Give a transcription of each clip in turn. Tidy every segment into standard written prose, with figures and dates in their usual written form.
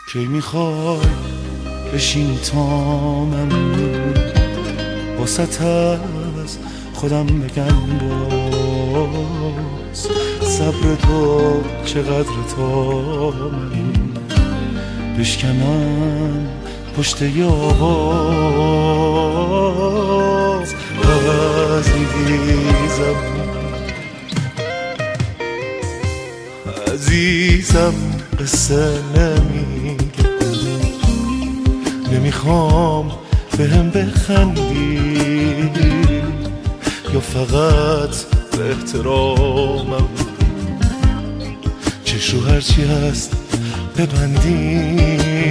کی میخوای بشینی تا من واسط از خودم بگم باز صبر تو چقدر تا من بشکنم پشت یاز عزیزم قصه نمیگه نمیخوام بهم بخندی یا فقط به احترامم چش رو هرچی هست ببندی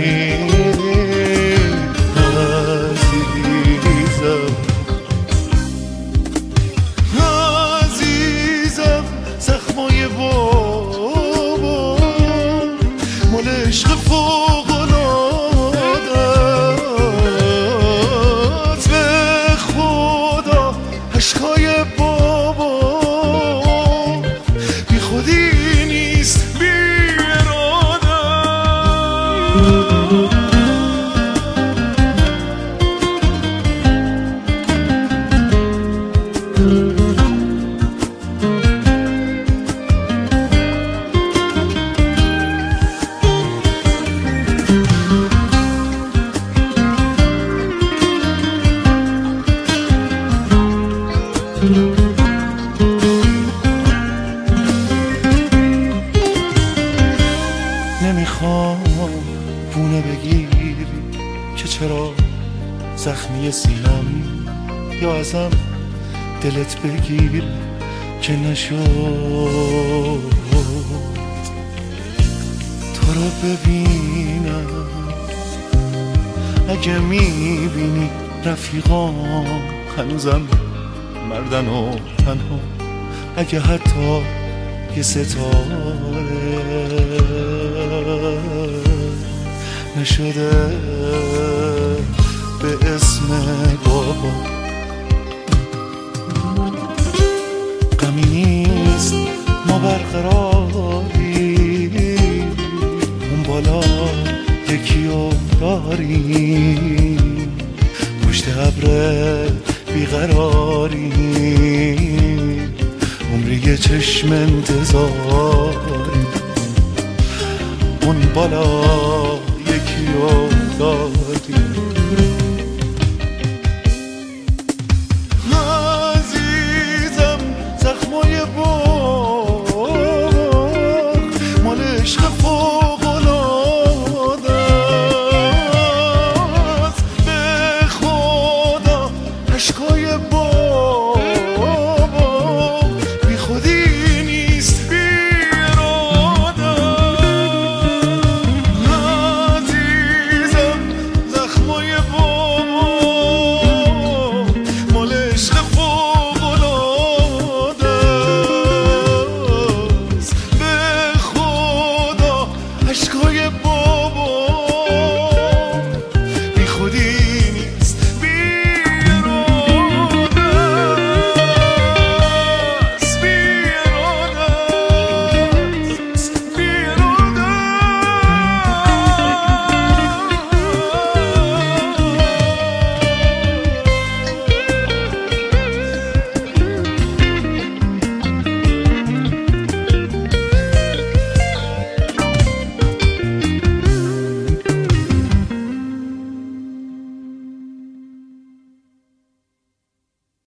عزیزم زخمای بابا مال عشق فوق‌العاده‌ست به خدا عشقای بابا بی خودی نیست بی اراده نمیخوام بونه بگیری که چرا زخمی سینم یا ازم دلت بگیر که نشد تو رو ببینم اگه میبینی رفیقام هنوزم مردن و تنها اگه حتی یه ستاره نشده به اسم بابا غمی نیست ما برقراری اون بالا یکیو داریم پشت ابر بیقراری عمری یه چشم انتظاری اون بالا یکیو